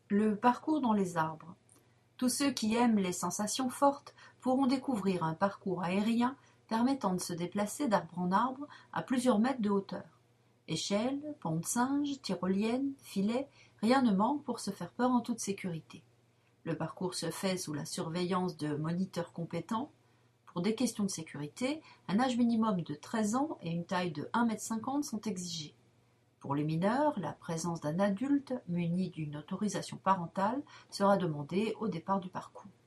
Le parcours dans les arbres. Tous ceux qui aiment les sensations fortes pourront découvrir un parcours aérien permettant de se déplacer d'arbre en arbre à plusieurs mètres de hauteur. Échelles, ponts de singe, tyroliennes, filets, rien ne manque pour se faire peur en toute sécurité. Le parcours se fait sous la surveillance de moniteurs compétents. Pour des questions de sécurité, un âge minimum de 13 ans et une taille de 1,50 m sont exigés. Pour les mineurs, la présence d'un adulte muni d'une autorisation parentale sera demandée au départ du parcours.